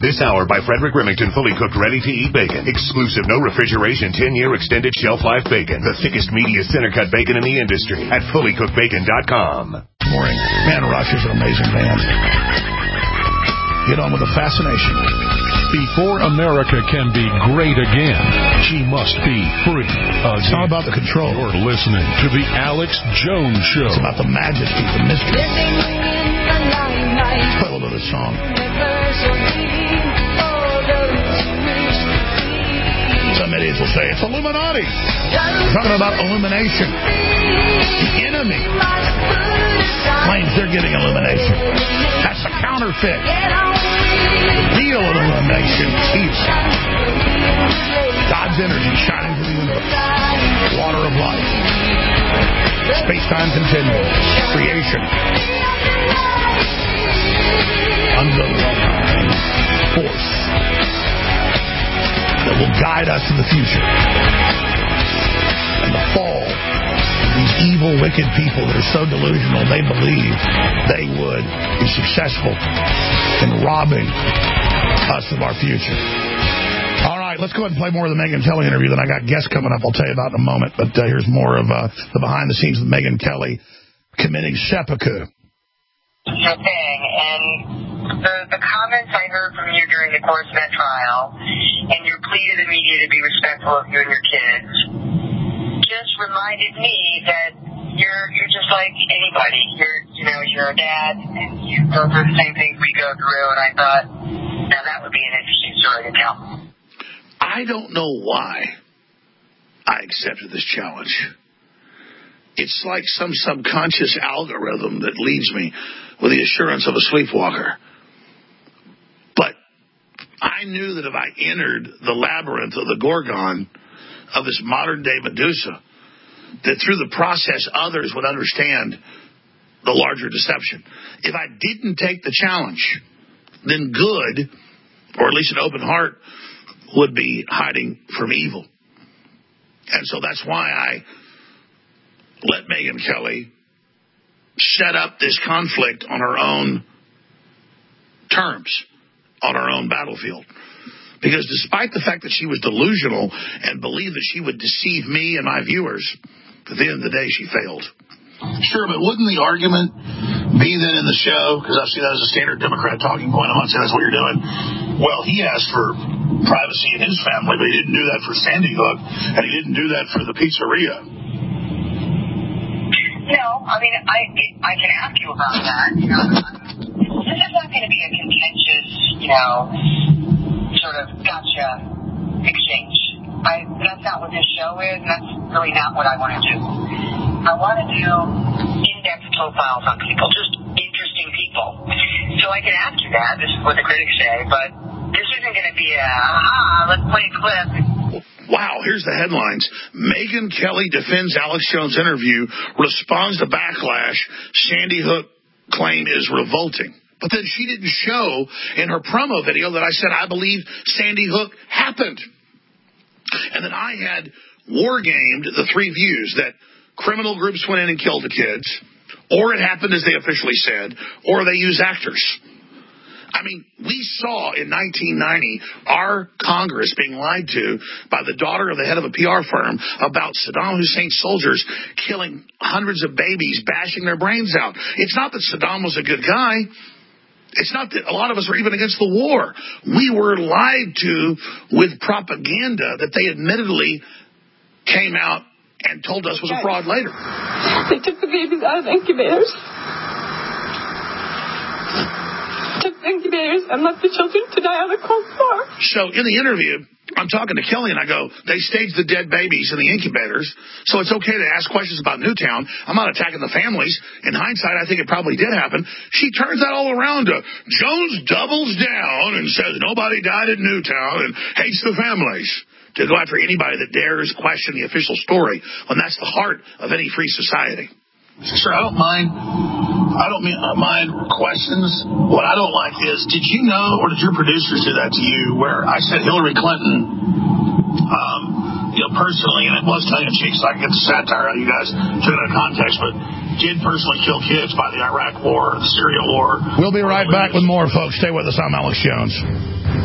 This hour by Frederick Remington, fully cooked, ready-to-eat bacon. Exclusive, no refrigeration, 10-year extended shelf life bacon. The thickest, meatiest center-cut bacon in the industry at fullycookedbacon.com. Morning. Man, Rush is an amazing band. Get on with the fascination. Before America can be great again, she must be free again. It's all about the control. You're listening to The Alex Jones Show. It's about the majesty, the mystery. Play a little bit of the song. Some idiots will say, it's Illuminati. We're talking about illumination. The enemy claims they're getting illumination. That's a counterfeit. The real illumination keeps God's energy shining through the universe. Water of life. Space-time continuum. Creation. Underlying force that will guide us in the future. And the fall of these evil, wicked people that are so delusional, they believe they would be successful in robbing us of our future. All right, let's go ahead and play more of the Megyn Kelly interview. Then I got guests coming up I'll tell you about in a moment. But here's more of the behind the scenes of Megyn Kelly committing seppuku. Your thing, and the comments I heard from you during the course of that trial, and your plea to the media to be respectful of you and your kids, just reminded me that you're just like anybody. You're a dad, and you go through the same things we go through. And I thought, now that would be an interesting story to tell. I don't know why I accepted this challenge. It's like some subconscious algorithm that leads me with the assurance of a sleepwalker. But I knew that if I entered the labyrinth of the Gorgon of this modern-day Medusa, that through the process others would understand the larger deception. If I didn't take the challenge, then good, or at least an open heart, would be hiding from evil. And so that's why I let Megyn Kelly set up this conflict on her own terms, on her own battlefield. Because despite the fact that she was delusional and believed that she would deceive me and my viewers, at the end of the day, she failed. Sure, but wouldn't the argument be then in the show, because I've seen that as a standard Democrat talking point, I'm not saying that's what you're doing, well, he asked for privacy in his family, but he didn't do that for Sandy Hook, and he didn't do that for the pizzeria. No, I mean, I can ask you about that. This is not going to be a contentious, sort of gotcha exchange. That's not what this show is, and that's really not what I want to do. I want to do in-depth profiles on people, just interesting people. So I can ask you that. This is what the critics say, but this isn't going to be let's play a clip. Wow, here's the headlines. Megyn Kelly defends Alex Jones interview, responds to backlash. Sandy Hook claim is revolting. But then she didn't show in her promo video that I said I believe Sandy Hook happened. And then I had war-gamed the three views that criminal groups went in and killed the kids, or it happened as they officially said, or they use actors. I mean, we saw in 1990 our Congress being lied to by the daughter of the head of a PR firm about Saddam Hussein's soldiers killing hundreds of babies, bashing their brains out. It's not that Saddam was a good guy. It's not that a lot of us are even against the war. We were lied to with propaganda that they admittedly came out and told us was a fraud later. They took the babies out of incubators. And left the children to die on a cold floor. So in the interview, I'm talking to Kelly and I go, they staged the dead babies in the incubators, so it's okay to ask questions about Newtown. I'm not attacking the families. In hindsight, I think it probably did happen. She turns that all around to Jones doubles down and says nobody died at Newtown and hates the families. To go after anybody that dares question the official story when that's the heart of any free society. Sure, I don't mind questions. What I don't like is, did you know, or did your producers do that to you, where I said Hillary Clinton, personally, and it was tongue-in-cheek, so I can get the satire out of you guys, took it out of context, but did personally kill kids by the Iraq War, the Syria War. We'll be right back with more, folks. Stay with us. I'm Alex Jones.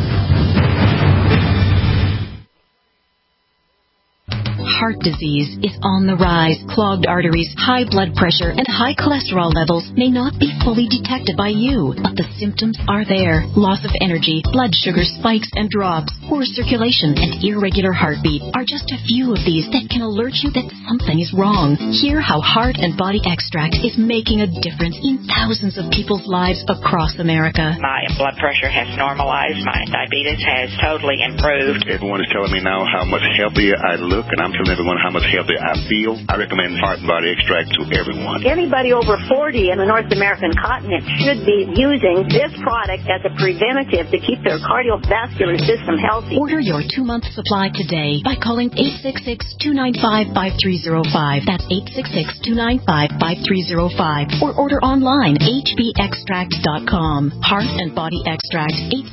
heart disease is on the rise. Clogged arteries, high blood pressure, and high cholesterol levels may not be fully detected by you, but the symptoms are there. Loss of energy, blood sugar spikes and drops, poor circulation, and irregular heartbeat are just a few of these that can alert you that something is wrong. Hear how Heart and Body Extract is making a difference in thousands of people's lives across America. My blood pressure has normalized. My diabetes has totally improved. Everyone is telling me now how much healthier I look, and I'm telling everyone how much healthier I feel. I recommend Heart and Body Extract to everyone. Anybody over 40 in the North American continent should be using this product as a preventative to keep their cardiovascular system healthy. Order your 2-month supply today by calling 866-295-5305. That's 866-295-5305. Or order online, hbextract.com. Heart and Body Extract,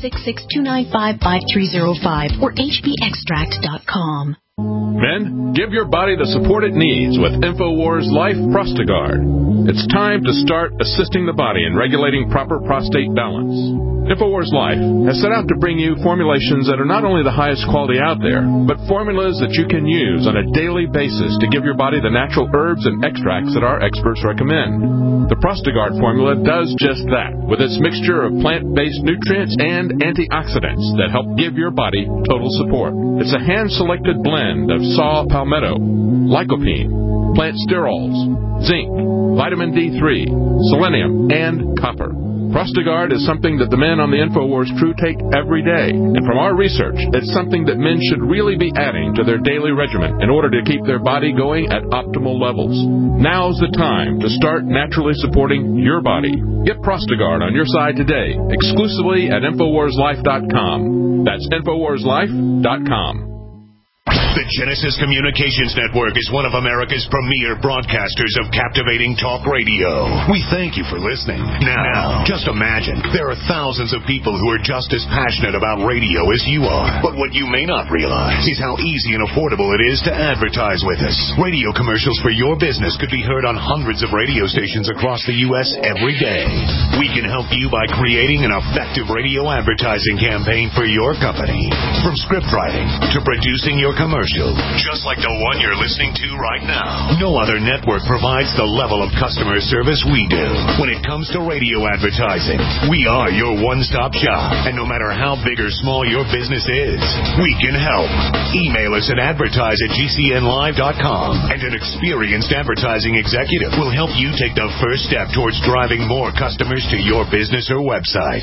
866-295-5305 or hbextract.com. Men, give your body the support it needs with InfoWars Life Prostagard. It's time to start assisting the body in regulating proper prostate balance. InfoWars Life has set out to bring you formulations that are not only the highest quality out there, but formulas that you can use on a daily basis to give your body the natural herbs and extracts that our experts recommend. The Prostagard formula does just that, with its mixture of plant-based nutrients and antioxidants that help give your body total support. It's a hand-selected blend of saw palmetto, lycopene, plant sterols, zinc, vitamin D3, selenium, and copper. Prostagard is something that the men on the InfoWars crew take every day. And from our research, it's something that men should really be adding to their daily regimen in order to keep their body going at optimal levels. Now's the time to start naturally supporting your body. Get Prostagard on your side today, exclusively at InfoWarsLife.com. That's InfoWarsLife.com. The Genesis Communications Network is one of America's premier broadcasters of captivating talk radio. We thank you for listening. Now, just imagine, there are thousands of people who are just as passionate about radio as you are. But what you may not realize is how easy and affordable it is to advertise with us. Radio commercials for your business could be heard on hundreds of radio stations across the U.S. every day. We can help you by creating an effective radio advertising campaign for your company. From script writing to producing your commercial, just like the one you're listening to right now. No other network provides the level of customer service we do. When it comes to radio advertising, we are your one-stop shop. And no matter how big or small your business is, we can help. Email us at advertise@gcnlive.com, and an experienced advertising executive will help you take the first step towards driving more customers to your business or website.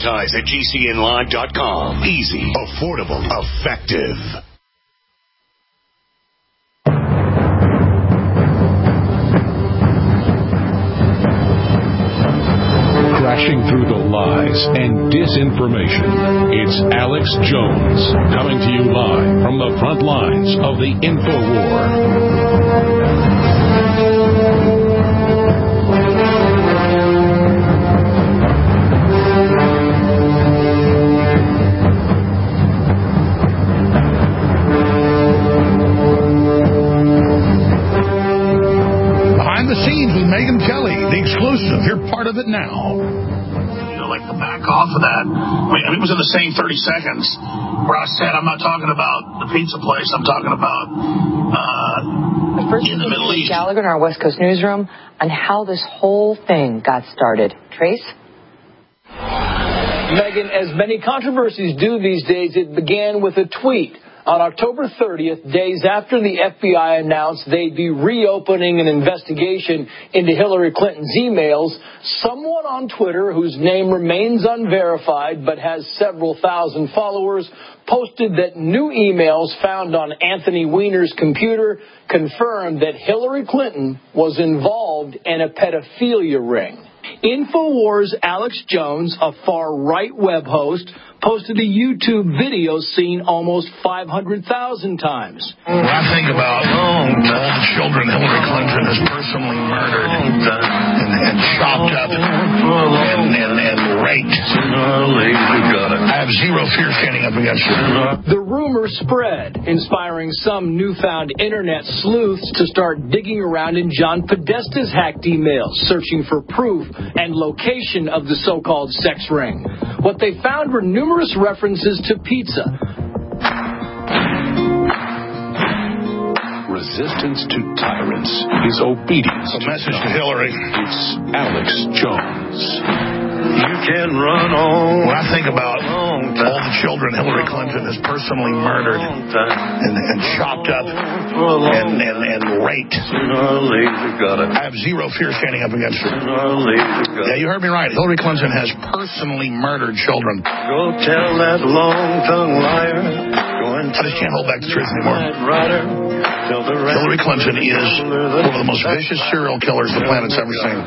Advertise@gcnlive.com. Easy, affordable, effective. Crashing through the lies and disinformation, it's Alex Jones, coming to you live from the front lines of the InfoWar. Behind the scenes with Megyn Kelly, the exclusive. You're part of it now. Like to back off of that. I mean, it was in the same 30 seconds where I said, I'm not talking about the pizza place. I'm talking about in the Middle East. Gallagher in our West Coast newsroom on how this whole thing got started. Trace? Megyn, as many controversies do these days, it began with a tweet. On October 30th, days after the FBI announced they'd be reopening an investigation into Hillary Clinton's emails, someone on Twitter, whose name remains unverified but has several thousand followers, posted that new emails found on Anthony Weiner's computer confirmed that Hillary Clinton was involved in a pedophilia ring. InfoWars' Alex Jones, a far-right web host, posted a YouTube video seen almost 500,000 times. When I think about all the children Hillary Clinton has personally murdered and chopped up and raped, I have zero fear standing up against her. The rumor spread, inspiring some newfound internet sleuths to start digging around in John Podesta's hacked emails, searching for proof and location of the so-called sex ring. What they found were numerous references to pizza. resistance to tyrants is obedience. A message to Hillary. It's Alex Jones. You can run on. When I think about all the children Hillary Clinton has personally murdered and chopped up and raped, I have zero fear standing up against her. Yeah, you heard me right. Hillary Clinton has personally murdered children. Go tell that long-tongued liar. I just can't hold back the truth anymore. Hillary Clinton is one of the most vicious serial killers the planet's ever seen.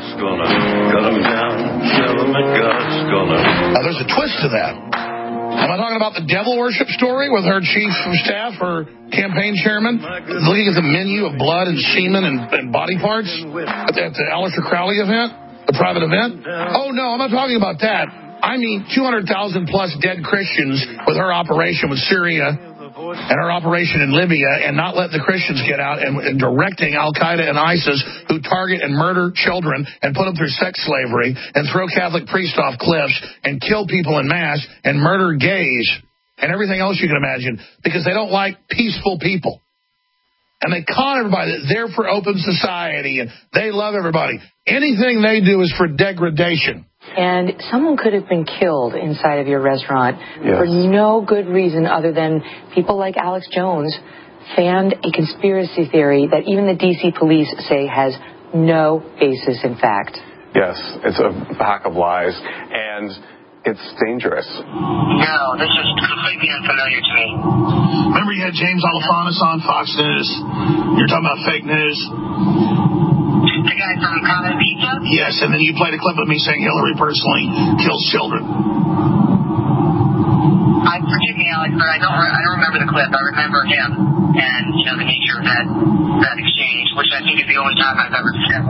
Now, there's a twist to that. Am I talking about the devil worship story with her chief of staff, her campaign chairman, looking at the menu of blood and semen and body parts at the Aleister Crowley event, the private event? Oh, no, I'm not talking about that. I mean 200,000 plus dead Christians with her operation with Syria and her operation in Libya, and not letting the Christians get out, and directing Al-Qaeda and ISIS, who target and murder children and put them through sex slavery and throw Catholic priests off cliffs and kill people in mass and murder gays and everything else you can imagine because they don't like peaceful people. And they con everybody that they're for open society and they love everybody. Anything they do is for degradation. And someone could have been killed inside of your restaurant for no good reason other than people like Alex Jones fanned a conspiracy theory that even the D.C. police say has no basis in fact. Yes, it's a pack of lies, and it's dangerous. No, this is completely unfamiliar to me. Remember you had James Alefantis on Fox News? You're talking about fake news? The guy from Common Pizza? Yes, and then you played a clip of me saying Hillary personally kills children. Forgive me, Alex, but I don't remember the clip. I remember him and, the nature of that exchange, which I think is the only time I've ever said.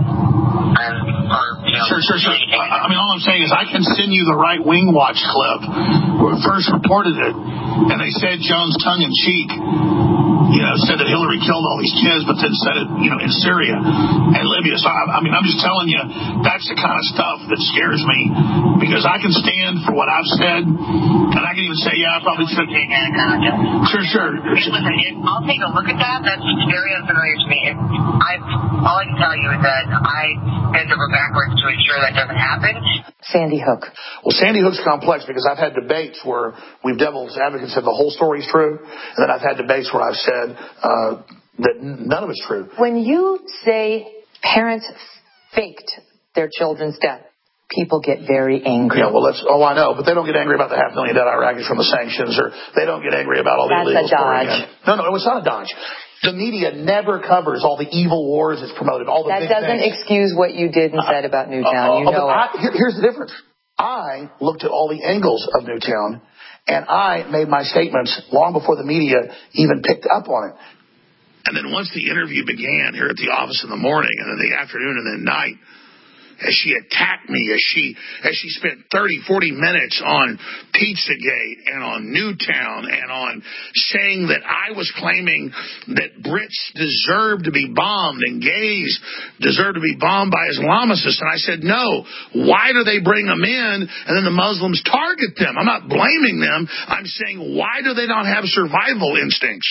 Sure. I mean, all I'm saying is I can send you the Right Wing Watch clip where it first reported it, and they said Jones tongue-in-cheek, said that Hillary killed all these kids, but then said it, in Syria and Libya. So, I'm just telling you, that's the kind of stuff that scares me, because I can stand for what I've said, and I can even say, I probably should. Sure. Listen, I'll take a look at that. That's very unfamiliar to me. All I can tell you is that I bend over backwards to ensure that doesn't happen. Sandy Hook. Well, Sandy Hook's complex because I've had debates where we've devil's advocates said the whole story is true, and then I've had debates where I've said that none of it's true. When you say parents faked their children's death, people get very angry. Yeah, well, I know, but they don't get angry about the 500,000 dead Iraqis from the sanctions, or they don't get angry about all the illegals. That's a dodge. No, it's not a dodge. The media never covers all the evil wars it's promoted, all the big things. That doesn't excuse what you did and said about Newtown. Here's the difference. I looked at all the angles of Newtown, and I made my statements long before the media even picked up on it. And then once the interview began here at the office in the morning, and then the afternoon, and then night, as she attacked me, as she spent 30, 40 minutes on Pizzagate and on Newtown and on saying that I was claiming that Brits deserve to be bombed and gays deserve to be bombed by Islamicists. And I said, no, why do they bring them in and then the Muslims target them? I'm not blaming them. I'm saying, why do they not have survival instincts?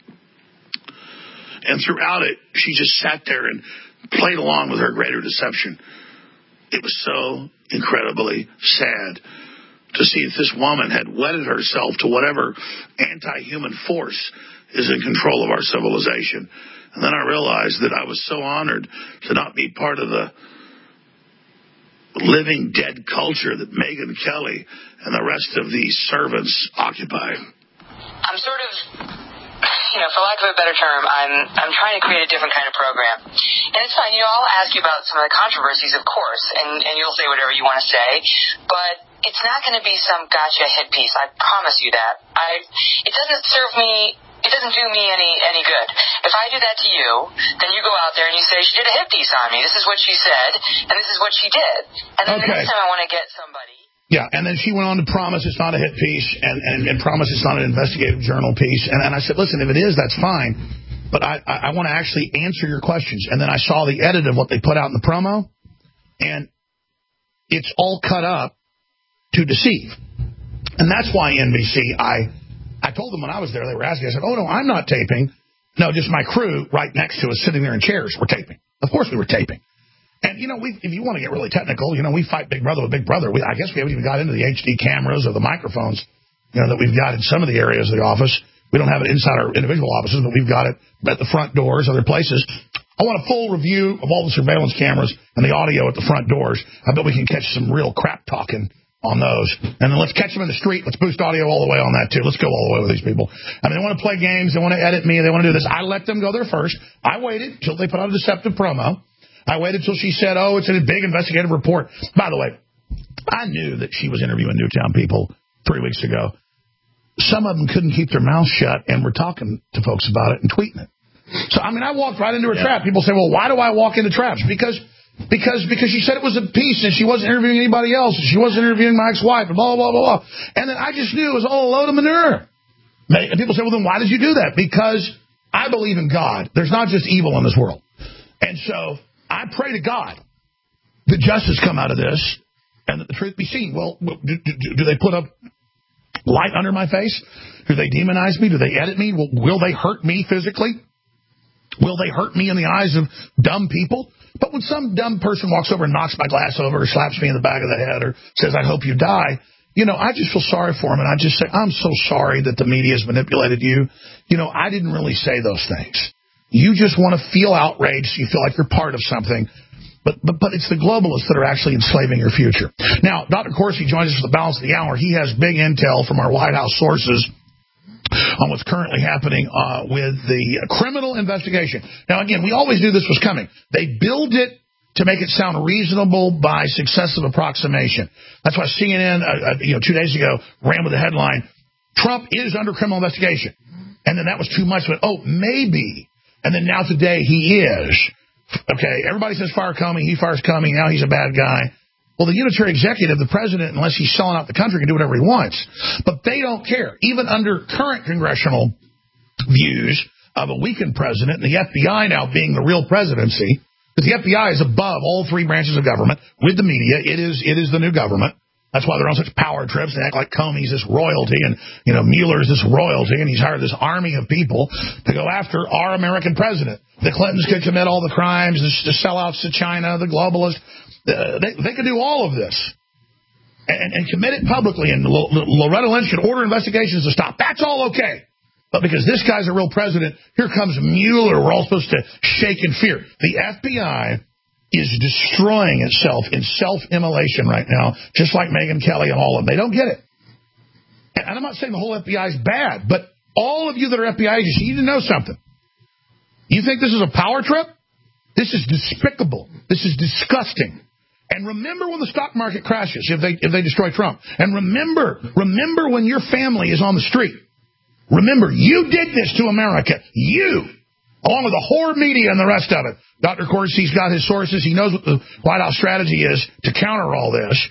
And throughout it, she just sat there and played along with her greater deception. It was so incredibly sad to see that this woman had wedded herself to whatever anti-human force is in control of our civilization. And then I realized that I was so honored to not be part of the living dead culture that Megyn Kelly and the rest of these servants occupy. I'm sort of, for lack of a better term, I'm trying to create a different kind of program. And it's fine, I'll ask you about some of the controversies, of course, and you'll say whatever you want to say, but it's not going to be some gotcha hit piece, I promise you that. It doesn't serve me, it doesn't do me any good. If I do that to you, then you go out there and you say, she did a hit piece on me, this is what she said, and this is what she did. And then the next time I want to get somebody. Yeah, and then she went on to promise it's not a hit piece and promise it's not an investigative journal piece. And I said, listen, if it is, that's fine. But I want to actually answer your questions. And then I saw the edit of what they put out in the promo, and it's all cut up to deceive. And that's why NBC, I told them when I was there, they were asking, I said, oh, no, I'm not taping. No, just my crew right next to us sitting there in chairs. We're taping. Of course we were taping. And, if you want to get really technical, we fight Big Brother with Big Brother. I guess we haven't even got into the HD cameras or the microphones, that we've got in some of the areas of the office. We don't have it inside our individual offices, but we've got it at the front doors, other places. I want a full review of all the surveillance cameras and the audio at the front doors. I bet we can catch some real crap talking on those. And then let's catch them in the street. Let's boost audio all the way on that, too. Let's go all the way with these people. I mean, they want to play games. They want to edit me. They want to do this. I let them go there first. I waited till they put out a deceptive promo. I waited till she said, it's a big investigative report. By the way, I knew that she was interviewing Newtown people 3 weeks ago. Some of them couldn't keep their mouths shut and were talking to folks about it and tweeting it. So, I walked right into a trap. People say, well, why do I walk into traps? Because she said it was a piece and she wasn't interviewing anybody else. And she wasn't interviewing my ex-wife and blah, blah, blah, blah. And then I just knew it was all a load of manure. And people say, well, then why did you do that? Because I believe in God. There's not just evil in this world. And so I pray to God that justice come out of this and that the truth be seen. Well, do they put up light under my face? Do they demonize me? Do they edit me? Will they hurt me physically? Will they hurt me in the eyes of dumb people? But when some dumb person walks over and knocks my glass over or slaps me in the back of the head or says, I hope you die, I just feel sorry for him. And I just say, I'm so sorry that the media has manipulated you. I didn't really say those things. You just want to feel outraged. You feel like you're part of something. But it's the globalists that are actually enslaving your future. Now, Dr. Corsi joins us for the balance of the hour. He has big intel from our White House sources on what's currently happening with the criminal investigation. Now, again, we always knew this was coming. They build it to make it sound reasonable by successive approximation. That's why CNN, 2 days ago, ran with the headline, Trump is under criminal investigation. And then that was too much. But, maybe. And then now today he is. Okay, everybody says fire Comey, he fires Comey, now he's a bad guy. Well, the unitary executive, the president, unless he's selling out the country, can do whatever he wants. But they don't care. Even under current congressional views of a weakened president, and the FBI now being the real presidency, because the FBI is above all three branches of government with the media. It is the new government. That's why they're on such power trips. They act like Comey's this royalty and, Mueller's this royalty, and he's hired this army of people to go after our American president. The Clintons could commit all the crimes, the sellouts to China, the globalists. They could do all of this and commit it publicly, and Loretta Lynch could order investigations to stop. That's all okay. But because this guy's a real president, here comes Mueller. We're all supposed to shake in fear. The FBI is destroying itself in self-immolation right now, just like Megyn Kelly and all of them. They don't get it. And I'm not saying the whole FBI is bad, but all of you that are FBI agents, you need to know something. You think this is a power trip? This is despicable. This is disgusting. And remember when the stock market crashes, if they destroy Trump. And remember when your family is on the street. Remember, you did this to America. You, along with the whore media and the rest of it. Dr. Corsi's got his sources. He knows what the White House strategy is to counter all this.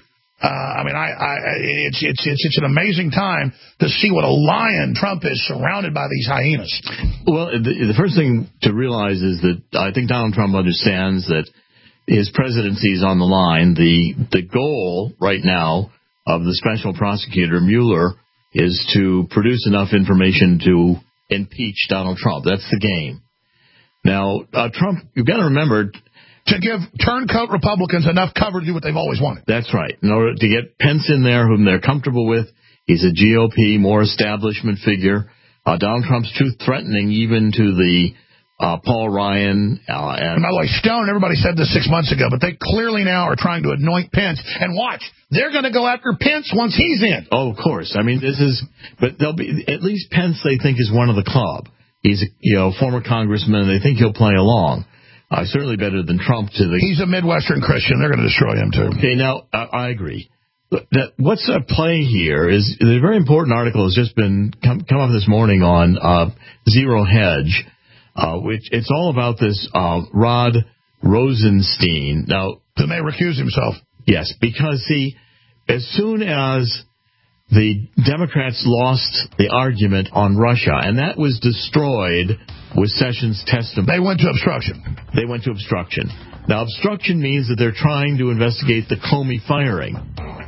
It's an amazing time to see what a lion Trump is, surrounded by these hyenas. Well, the first thing to realize is that I think Donald Trump understands that his presidency is on the line. The goal right now of the special prosecutor, Mueller, is to produce enough information to impeach Donald Trump. That's the game. Now, Trump, you've got to remember, to give turncoat Republicans enough cover to do what they've always wanted. That's right. In order to get Pence in there, whom they're comfortable with, he's a GOP, more establishment figure. Donald Trump's too threatening even to the Paul Ryan. And by the way, Stone, everybody said this 6 months ago, but they clearly now are trying to anoint Pence. And watch, they're going to go after Pence once he's in. Oh, of course. I mean, but they'll be, at least Pence they think is one of the club. He's a former congressman, and they think he'll play along. Certainly better than Trump to the... He's a Midwestern Christian. They're going to destroy him, too. Okay, now, I agree. What's at play here is a very important article has just been come up this morning on Zero Hedge, which it's all about this Rod Rosenstein. Now, who may recuse himself. Yes, because, see, as soon as the Democrats lost the argument on Russia, and that was destroyed with Sessions' testimony. They went to obstruction. Now, obstruction means that they're trying to investigate the Comey firing.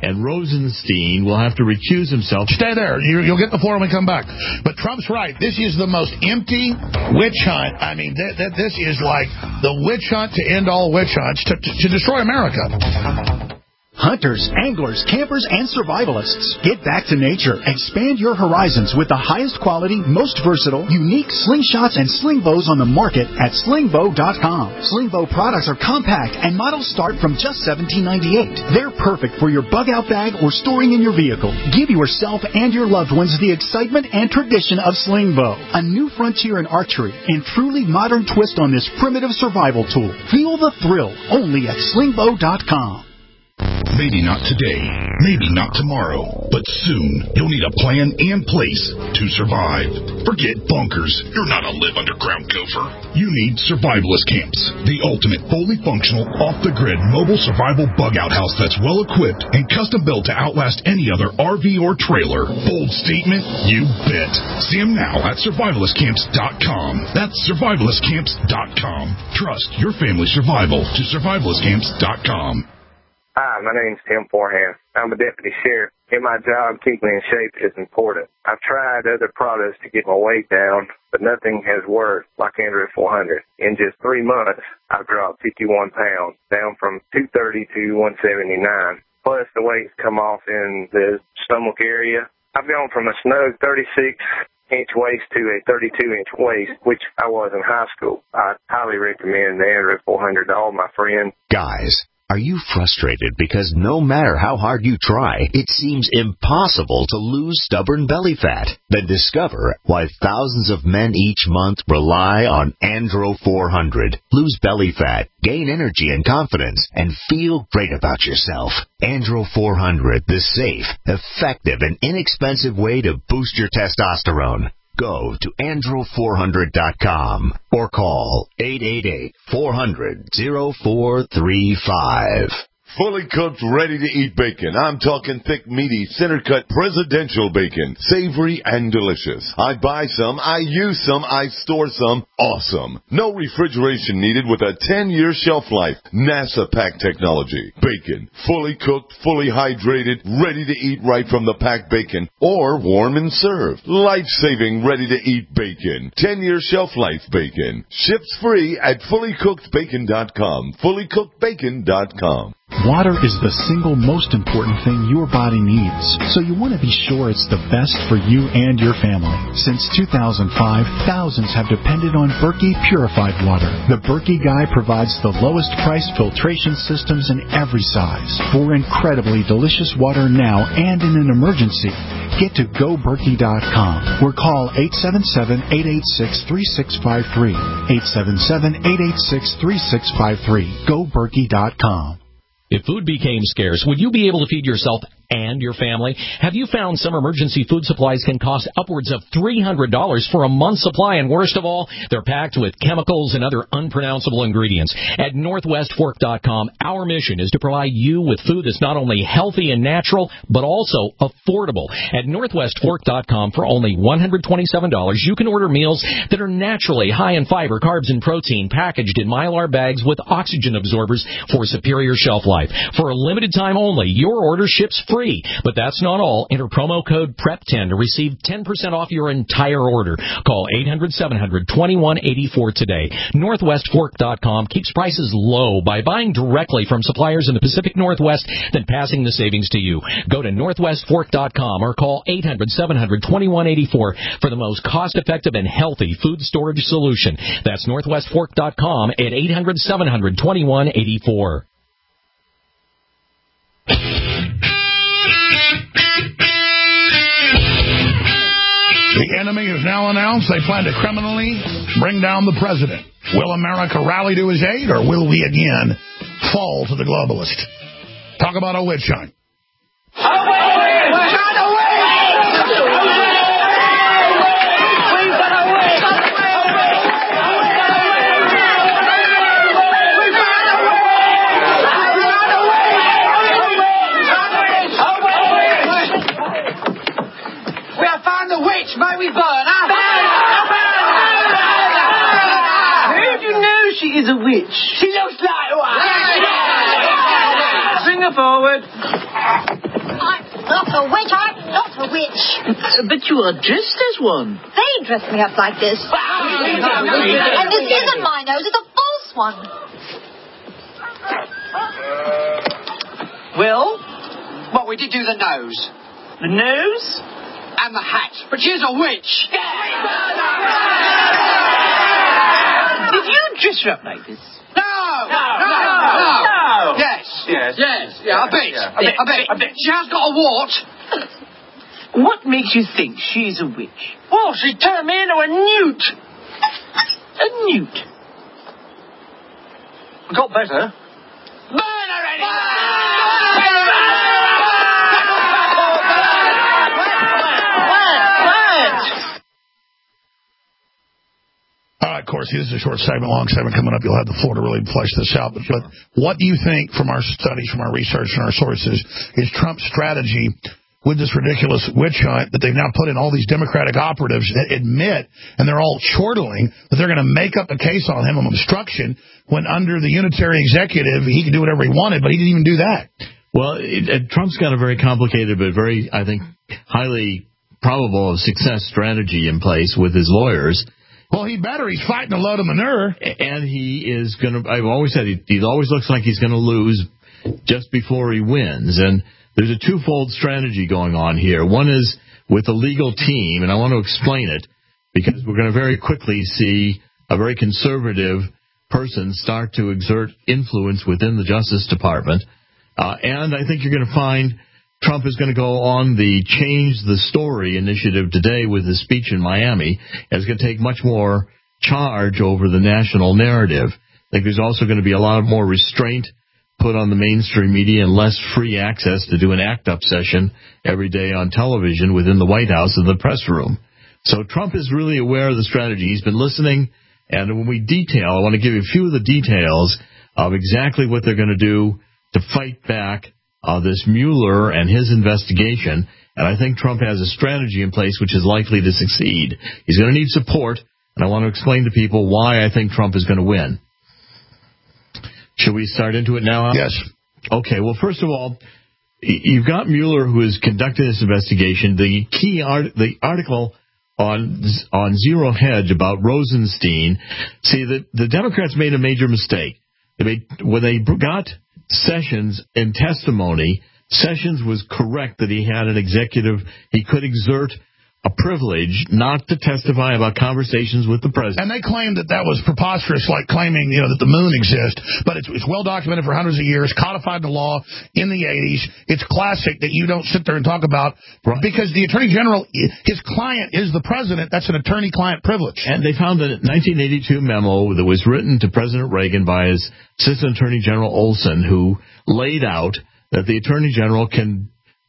and Rosenstein will have to recuse himself. Stay there. You'll get the floor when we come back. But Trump's right. This is the most empty witch hunt. I mean, this is like the witch hunt to end all witch hunts to destroy America. Hunters, anglers, campers, and survivalists. Get back to nature. Expand your horizons with the highest quality, most versatile, unique slingshots and sling bows on the market at slingbow.com. Slingbow products are compact and models start from just $17.98. They're perfect for your bug-out bag or storing in your vehicle. Give yourself and your loved ones the excitement and tradition of Slingbow, a new frontier in archery and truly modern twist on this primitive survival tool. Feel the thrill only at slingbow.com. Maybe not today, maybe not tomorrow, but soon you'll need a plan in place to survive. Forget bunkers. You're not a live underground gopher. You need survivalist camps, the ultimate fully functional, off-the-grid mobile survival bug-out house that's well-equipped and custom-built to outlast any other RV or trailer. Bold statement? You bet. See them now at survivalistcamps.com. That's survivalistcamps.com. Trust your family's survival to survivalistcamps.com. Hi, my name's Tim Forehand. I'm a deputy sheriff. In my job, keeping in shape is important. I've tried other products to get my weight down, but nothing has worked like Andro 400. In just 3 months, I've dropped 51 pounds, down from 230 to 179. Plus, the weight's come off in the stomach area. I've gone from a snug 36-inch waist to a 32-inch waist, which I was in high school. I highly recommend the Andro 400 to all my friends. Guys, are you frustrated because no matter how hard you try, it seems impossible to lose stubborn belly fat? Then discover why thousands of men each month rely on Andro 400. Lose belly fat, gain energy and confidence, and feel great about yourself. Andro 400, the safe, effective, and inexpensive way to boost your testosterone. Go to andro400.com or call 888-400-0435. Fully cooked, ready-to-eat bacon. I'm talking thick, meaty, center-cut presidential bacon. Savory and delicious. I buy some, I use some, I store some. Awesome. No refrigeration needed with a 10-year shelf life. NASA pack technology. Bacon. Fully cooked, fully hydrated, ready to eat right from the packed bacon or warm and served. Life-saving, ready-to-eat bacon. 10-year shelf life bacon. Ships free at fullycookedbacon.com. Fullycookedbacon.com. Water is the single most important thing your body needs, so you want to be sure it's the best for you and your family. Since 2005, thousands have depended on Berkey purified water. The Berkey Guy provides the lowest price filtration systems in every size. For incredibly delicious water now and in an emergency, get to GoBerkey.com or call 877-886-3653. 877-886-3653. GoBerkey.com. If food became scarce, would you be able to feed yourself and your family? Have you found some emergency food supplies can cost upwards of $300 for a month's supply? And worst of all, they're packed with chemicals and other unpronounceable ingredients. At NorthwestFork.com, our mission is to provide you with food that's not only healthy and natural, but also affordable. At NorthwestFork.com, for only $127, you can order meals that are naturally high in fiber, carbs, and protein, packaged in Mylar bags with oxygen absorbers for superior shelf life. For a limited time only, your order ships free. But that's not all. Enter promo code PREP10 to receive 10% off your entire order. Call 800-700-2184 today. NorthwestFork.com keeps prices low by buying directly from suppliers in the Pacific Northwest, then passing the savings to you. Go to NorthwestFork.com or call 800-700-2184 for the most cost-effective and healthy food storage solution. That's NorthwestFork.com at 800-700-2184. The enemy has now announced they plan to criminally bring down the president. Will America rally to his aid, or will we again fall to the globalist? Talk about a witch hunt. May we burn her? Who do you know she is a witch? She looks like one. Sing it forward. I'm not a witch. I'm not a witch. But you are dressed as one. They dressed me up like this. And this isn't my nose. It's a false one. Well, we did do the nose. The nose? And the hat. But she's a witch. Did you dress her up like this? No. Yes. Yeah, I bet. She has got a wart. What makes you think she's a witch? Well, she turned me into a newt. A newt? Got better. All right, Corsi, this is a short segment, long segment coming up. You'll have the floor to really flesh this out. But what do you think from our studies, from our research and our sources, is Trump's strategy with this ridiculous witch hunt that they've now put in all these Democratic operatives that admit, and they're all chortling, that they're going to make up a case on him of obstruction when under the unitary executive he could do whatever he wanted, but he didn't even do that. Well, Trump's got a very complicated but very, I think, highly probable of success strategy in place with his lawyers. Well, he better. He's fighting a load of manure. And he is going to, I've always said, he always looks like he's going to lose just before he wins. And there's a twofold strategy going on here. One is with the legal team, and I want to explain it, because we're going to very quickly see a very conservative person start to exert influence within the Justice Department. And I think you're going to find Trump is going to go on the Change the Story initiative today with his speech in Miami, and is going to take much more charge over the national narrative. I think there's also going to be a lot more restraint put on the mainstream media and less free access to do an act-up session every day on television within the White House and the press room. So Trump is really aware of the strategy. He's been listening, and when we detail, I want to give you a few of the details of exactly what they're going to do to fight back this Mueller and his investigation, and I think Trump has a strategy in place which is likely to succeed. He's going to need support, and I want to explain to people why I think Trump is going to win. Should we start into it now? Yes. Okay, well, first of all, you've got Mueller who is conducting this investigation. The key the article on Zero Hedge about Rosenstein, see, the Democrats made a major mistake. When they got Sessions in testimony, Sessions was correct that he had an executive, he could exert a privilege not to testify about conversations with the president. And they claimed that was preposterous, like claiming, that the moon exists. But it's well documented for hundreds of years, codified in the law in the 80s. It's classic that you don't sit there and talk about, because the Attorney General, his client is the president. That's an attorney-client privilege. And they found a 1982 memo that was written to President Reagan by his Assistant Attorney General Olson, who laid out that the Attorney General can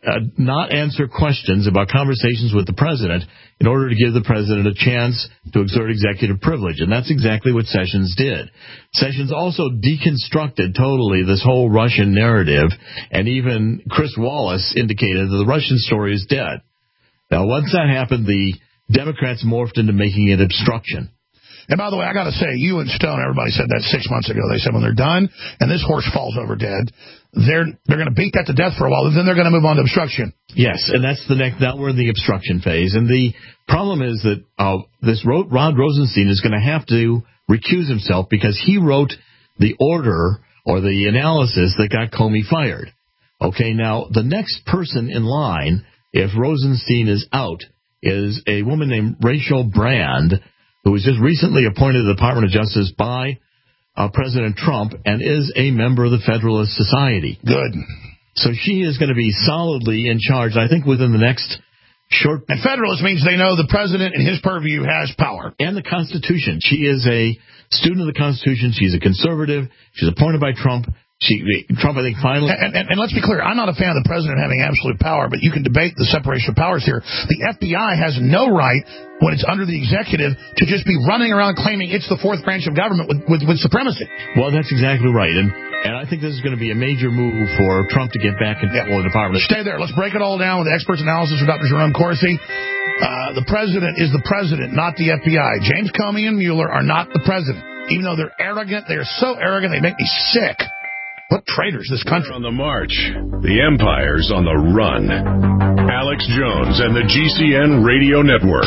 not answer questions about conversations with the president in order to give the president a chance to exert executive privilege. And that's exactly what Sessions did. Sessions also deconstructed totally this whole Russian narrative, and even Chris Wallace indicated that the Russian story is dead. Now, once that happened, the Democrats morphed into making it obstruction. And by the way, I got to say, you and Stone, everybody said that 6 months ago. They said when they're done and this horse falls over dead, they're going to beat that to death for a while, and then they're going to move on to obstruction. Yes, and that's the next. Now we're in the obstruction phase, and the problem is that this Rod Rosenstein is going to have to recuse himself because he wrote the order or the analysis that got Comey fired. Okay, now the next person in line, if Rosenstein is out, is a woman named Rachel Brand, who was just recently appointed to the Department of Justice by President Trump and is a member of the Federalist Society. Good. So she is going to be solidly in charge, I think, within the next short... And Federalist means they know the president in his purview has power. And the Constitution. She is a student of the Constitution. She's a conservative. She's appointed by Trump. Trump, I think, finally... And let's be clear, I'm not a fan of the president having absolute power, but you can debate the separation of powers here. The FBI has no right, when it's under the executive, to just be running around claiming it's the fourth branch of government with supremacy. Well, that's exactly right. And I think this is going to be a major move for Trump to get back in control of the department. Stay there. Let's break it all down with the experts' analysis from Dr. Jerome Corsi. The president is the president, not the FBI. James Comey and Mueller are not the president. Even though they're arrogant, they're so arrogant they make me sick. What traitors, this country. On the march, the empire's on the run. Alex Jones and the GCN Radio Network.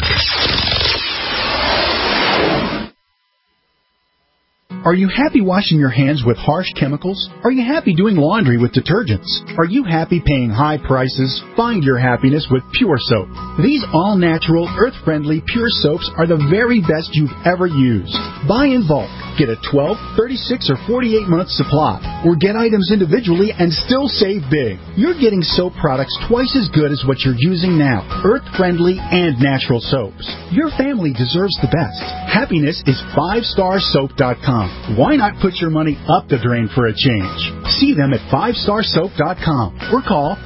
Are you happy washing your hands with harsh chemicals? Are you happy doing laundry with detergents? Are you happy paying high prices? Find your happiness with Pure Soap. These all-natural, earth-friendly Pure Soaps are the very best you've ever used. Buy in bulk. Get a 12, 36, or 48-month supply. Or get items individually and still save big. You're getting soap products twice as good as what you're using now. Earth-friendly and natural soaps. Your family deserves the best. Happiness is 5starsoap.com. Why not put your money up the drain for a change? See them at 5starsoap.com or call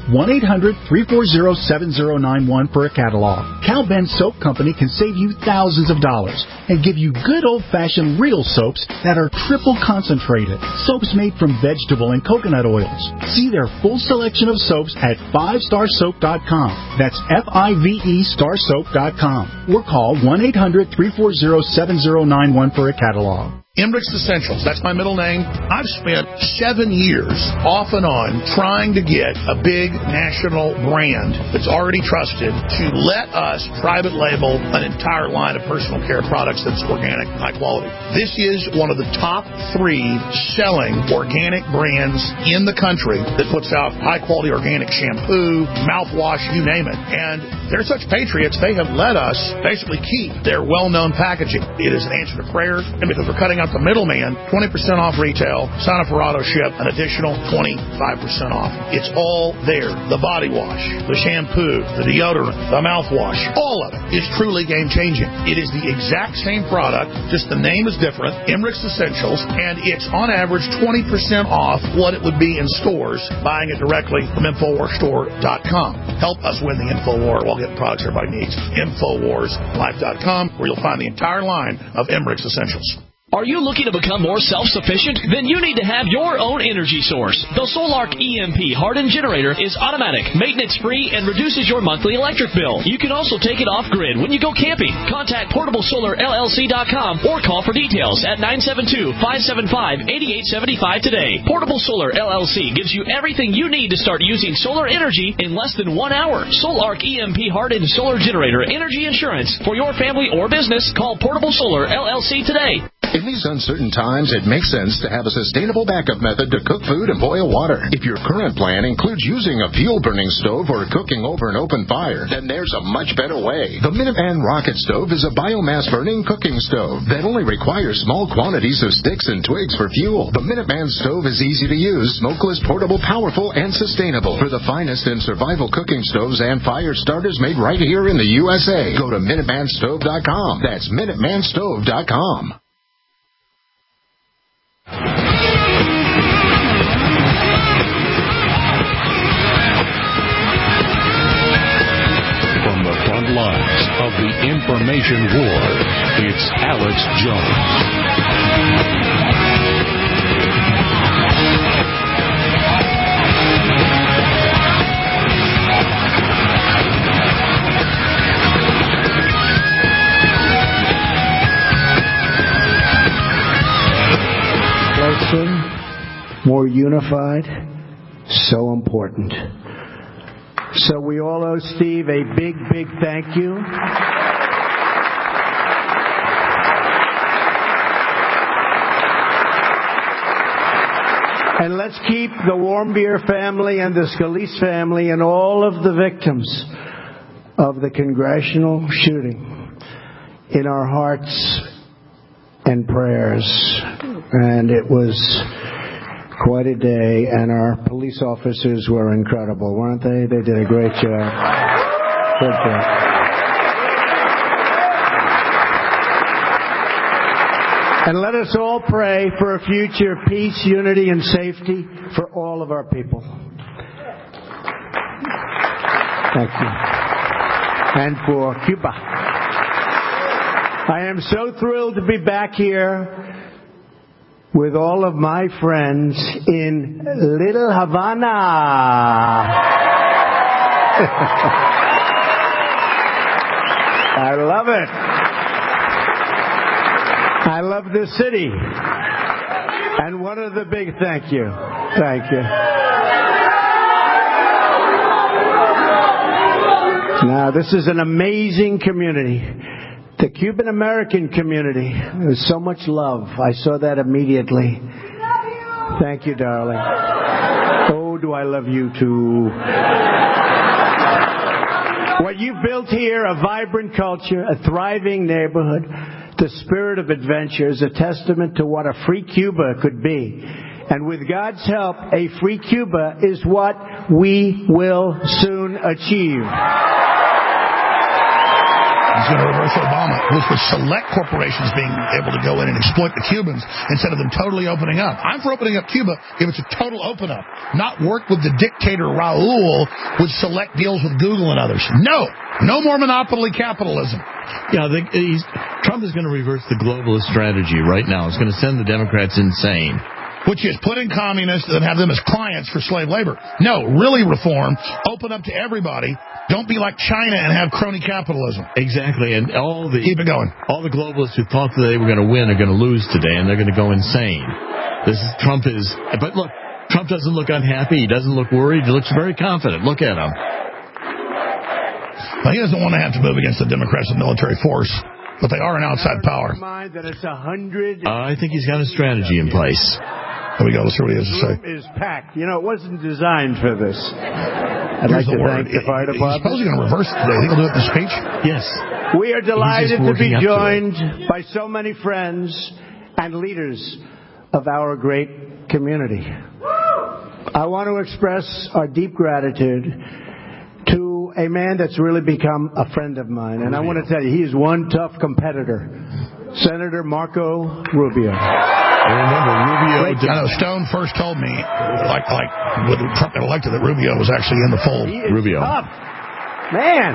1-800-340-7091 for a catalog. Cal Ben Soap Company can save you thousands of dollars and give you good old-fashioned real soaps that are triple concentrated. Soaps made from vegetable and coconut oils. See their full selection of soaps at 5starsoap.com. That's F-I-V-E starsoap.com or call 1-800-340-7091 for a catalog. Embrex Essentials, that's my middle name. I've spent 7 years off and on trying to get a big national brand that's already trusted to let us private label an entire line of personal care products that's organic and high quality. This is one of the top 3 selling organic brands in the country that puts out high quality organic shampoo, mouthwash, you name it. And they're such patriots, they have let us basically keep their well-known packaging. It is an answer to prayers, and because we're cutting out the middleman, 20% off retail. Sign up for auto ship, an additional 25% off. It's all there. The body wash, the shampoo, the deodorant, the mouthwash, all of it is truly game-changing. It is the exact same product, just the name is different, Embrex Essentials, and it's on average 20% off what it would be in stores buying it directly from InfoWarsStore.com. Help us win the InfoWar while getting products everybody needs. InfoWarsLife.com, where you'll find the entire line of Embrex Essentials. Are you looking to become more self-sufficient? Then you need to have your own energy source. The Solark EMP hardened generator is automatic, maintenance-free, and reduces your monthly electric bill. You can also take it off-grid when you go camping. Contact PortableSolarLLC.com or call for details at 972-575-8875 today. Portable Solar LLC gives you everything you need to start using solar energy in less than 1 hour. Solark EMP hardened solar generator energy insurance for your family or business. Call Portable Solar LLC today. In these uncertain times, it makes sense to have a sustainable backup method to cook food and boil water. If your current plan includes using a fuel-burning stove or cooking over an open fire, then there's a much better way. The Minuteman Rocket Stove is a biomass-burning cooking stove that only requires small quantities of sticks and twigs for fuel. The Minuteman Stove is easy to use, smokeless, portable, powerful, and sustainable. For the finest in survival cooking stoves and fire starters made right here in the USA, go to MinutemanStove.com. That's MinutemanStove.com. From the front lines of the information war, it's Alex Jones. More unified, so important. So we all owe Steve a big, big thank you. And let's keep the Warmbier family and the Scalise family and all of the victims of the congressional shooting in our hearts and prayers. And it was quite a day, and our police officers were incredible, weren't they? They did a great job. Good job. And let us all pray for a future peace, unity, and safety for all of our people. Thank you. And for Cuba. I am so thrilled to be back here with all of my friends in Little Havana. I love it. I love this city. And one of the big thank you Thank you. Now, this is an amazing community. The Cuban-American community. There's so much love. I saw that immediately. Thank you, darling. Oh, do I love you too. What you've built here, a vibrant culture, a thriving neighborhood, the spirit of adventure is a testament to what a free Cuba could be. And with God's help, a free Cuba is what we will soon achieve. He's going to reverse Obama, which would select corporations being able to go in and exploit the Cubans instead of them totally opening up. I'm for opening up Cuba if it's a total open up, not work with the dictator Raul with select deals with Google and others. No more monopoly capitalism. Yeah, Trump is going to reverse the globalist strategy right now. It's going to send the Democrats insane. Which is put in communists and have them as clients for slave labor. No, really reform. Open up to everybody. Don't be like China and have crony capitalism. Exactly, and keep it going. All the globalists who thought that they were going to win are going to lose today, and they're going to go insane. But look, Trump doesn't look unhappy. He doesn't look worried. He looks very confident. Look at him. Well, he doesn't want to have to move against the Democrats with military force, but they are an outside power. I think he's got a strategy in place. There we go. Let's see what he has to say. The room is packed. You know, it wasn't designed for this. I'd like to thank the fire department. Suppose he's going to reverse it today. Think he'll do it in the speech? Yes. We are delighted to be joined by so many friends and leaders of our great community. I want to express our deep gratitude to a man that's really become a friend of mine. And I want to tell you, he is one tough competitor. Senator Marco Rubio. Remember, Rubio. I know Stone first told me, like when Trump got elected, that Rubio was actually in the fold. Rubio. Tough. Man.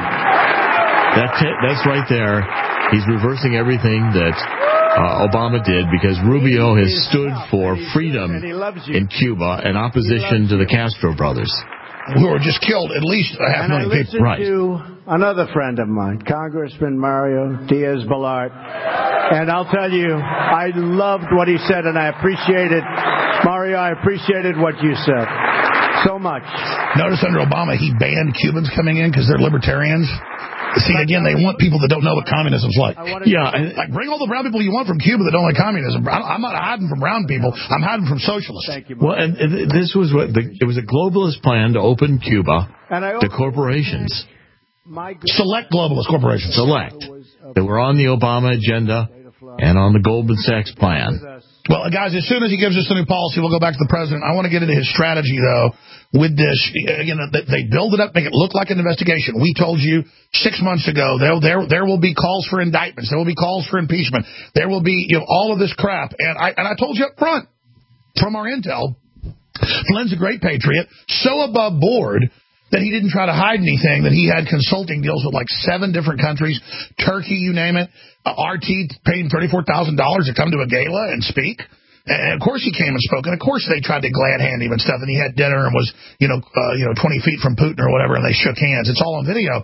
That's right there. He's reversing everything that Obama did because Rubio has stood for freedom in Cuba and opposition to the Castro brothers, who were just killed, at least 500,000 people. Right. To another friend of mine, Congressman Mario Diaz-Balart. And I'll tell you, I loved what he said, and I appreciated, Mario, I appreciated what you said so much. Notice under Obama, he banned Cubans coming in because they're libertarians. See, again, they want people that don't know what communism's like. Like, bring all the brown people you want from Cuba that don't like communism. I'm not hiding from brown people. I'm hiding from socialists. Thank you, well, and this was it was a globalist plan to open Cuba to corporations. Select globalist corporations. Select. They were on the Obama agenda and on the Goldman Sachs plan. Well, guys, as soon as he gives us the new policy, we'll go back to the president. I want to get into his strategy, though, with this. They build it up, make it look like an investigation. We told you 6 months ago there will be calls for indictments. There will be calls for impeachment. There will be all of this crap. And I told you up front from our intel, Flynn's a great patriot, so above board that he didn't try to hide anything, that he had consulting deals with like 7 different countries, Turkey, you name it. RT paid him $34,000 to come to a gala and speak. And of course he came and spoke. And of course they tried to glad hand him and stuff. And he had dinner and was, 20 feet from Putin or whatever, and they shook hands. It's all on video.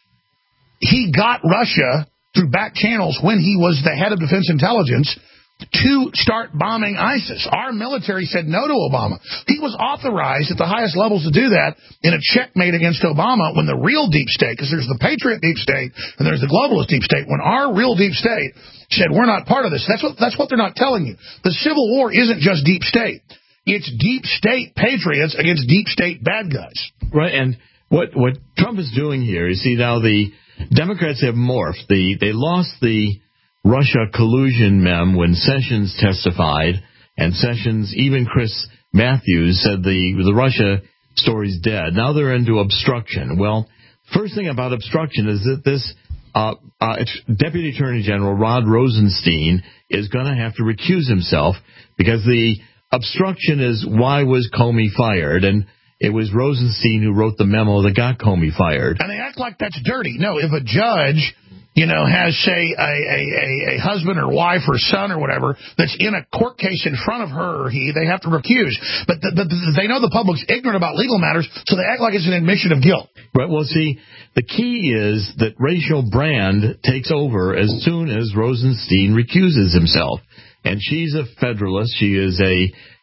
He got Russia through back channels when he was the head of defense intelligence to start bombing ISIS. Our military said no to Obama. He was authorized at the highest levels to do that in a checkmate against Obama when the real deep state, because there's the patriot deep state and there's the globalist deep state, when our real deep state said we're not part of this. That's what they're not telling you. The Civil War isn't just deep state. It's deep state patriots against deep state bad guys. Right, and what Trump is doing here, you see now the Democrats have morphed. They lost the Russia collusion mem when Sessions testified, and Sessions, even Chris Matthews, said the Russia story's dead. Now they're into obstruction. Well, first thing about obstruction is that this Deputy Attorney General Rod Rosenstein is going to have to recuse himself because the obstruction is why was Comey fired, and it was Rosenstein who wrote the memo that got Comey fired. And they act like that's dirty. No, if a judge has, say, a husband or wife or son or whatever that's in a court case in front of her or he, they have to recuse. But they know the public's ignorant about legal matters, so they act like it's an admission of guilt. Right. Well, see, the key is that Rachel Brand takes over as soon as Rosenstein recuses himself. And she's a Federalist. She is a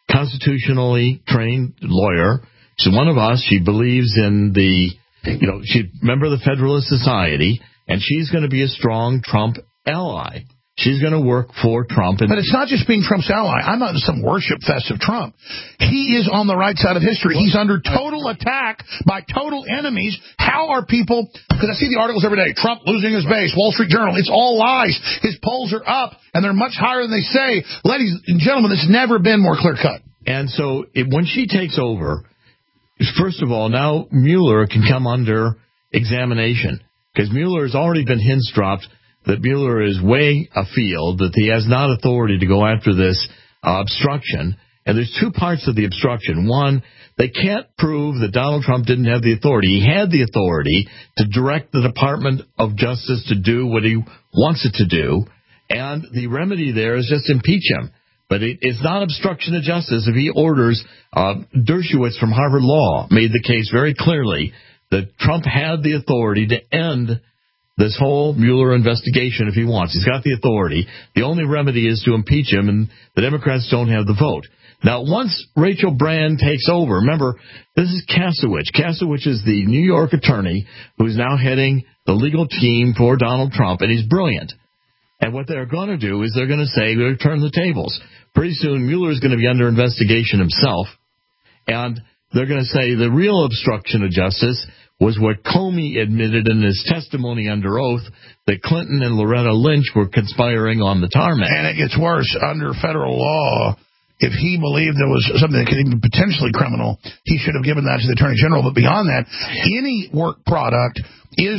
constitutionally trained lawyer. She's one of us. She believes in she's a member of the Federalist Society, and she's going to be a strong Trump ally. She's going to work for Trump. But it's not just being Trump's ally. I'm not in some worship fest of Trump. He is on the right side of history. He's under total attack by total enemies. How are people... Because I see the articles every day. Trump losing his base. Wall Street Journal. It's all lies. His polls are up, and they're much higher than they say. Ladies and gentlemen, it's never been more clear-cut. And so when she takes over, first of all, now Mueller can come under examination. Because Mueller has already been hints dropped that Mueller is way afield, that he has not authority to go after this obstruction. And there's two parts of the obstruction. One, they can't prove that Donald Trump didn't have the authority. He had the authority to direct the Department of Justice to do what he wants it to do. And the remedy there is just impeach him. But it's not obstruction of justice if he orders. Dershowitz from Harvard Law made the case very clearly that Trump had the authority to end this whole Mueller investigation if he wants. He's got the authority. The only remedy is to impeach him, and the Democrats don't have the vote. Now, once Rachel Brand takes over, remember, this is Kasowitz. Kasowitz is the New York attorney who's now heading the legal team for Donald Trump, and he's brilliant. And what they're going to do is they're going to say, we're going to turn the tables. Pretty soon, Mueller's going to be under investigation himself, and they're going to say the real obstruction of justice was what Comey admitted in his testimony under oath, that Clinton and Loretta Lynch were conspiring on the tarmac. And it gets worse. Under federal law, if he believed there was something that could even be potentially criminal, he should have given that to the Attorney General. But beyond that, any work product is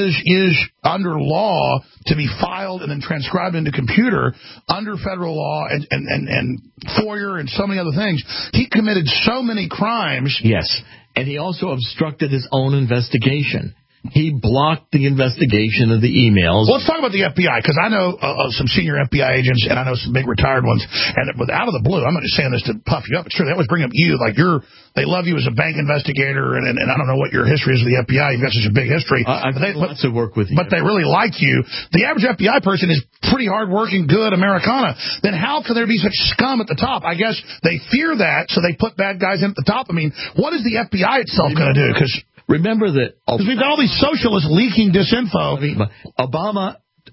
under law to be filed and then transcribed into computer under federal law and FOIA and so many other things. He committed so many crimes. Yes. And he also obstructed his own investigation. He blocked the investigation of the emails. Well, let's talk about the FBI, because I know some senior FBI agents, and I know some big retired ones. And out of the blue, I'm not just saying this to puff you up. It's true. They always bring up you, like they love you as a bank investigator, and I don't know what your history is with the FBI. You've got such a big history. I've done lots of work with you. But they really like you. The average FBI person is pretty hardworking, good Americana. Then how can there be such scum at the top? I guess they fear that, so they put bad guys in at the top. I mean, what is the FBI itself going to do? Because remember that we've got all these socialists leaking disinfo. Obama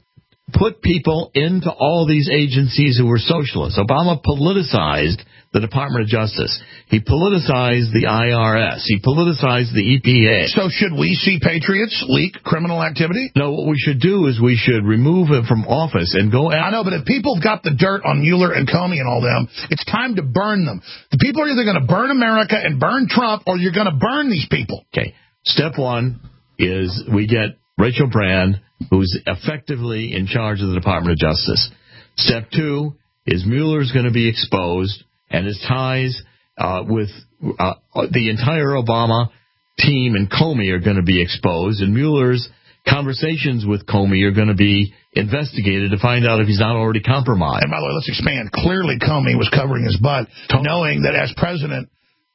put people into all these agencies who were socialists. Obama politicized the Department of Justice. He politicized the IRS. He politicized the EPA. So should we see patriots leak criminal activity? No, what we should do is we should remove him from office and go after... I know, but if people have got the dirt on Mueller and Comey and all them, it's time to burn them. The people are either going to burn America and burn Trump, or you're going to burn these people. Okay. Step one is we get Rachel Brand, who's effectively in charge of the Department of Justice. Step two is Mueller's going to be exposed, and his ties with the entire Obama team and Comey are going to be exposed, and Mueller's conversations with Comey are going to be investigated to find out if he's not already compromised. And by the way, let's expand. Clearly, Comey was covering his butt, knowing that as president,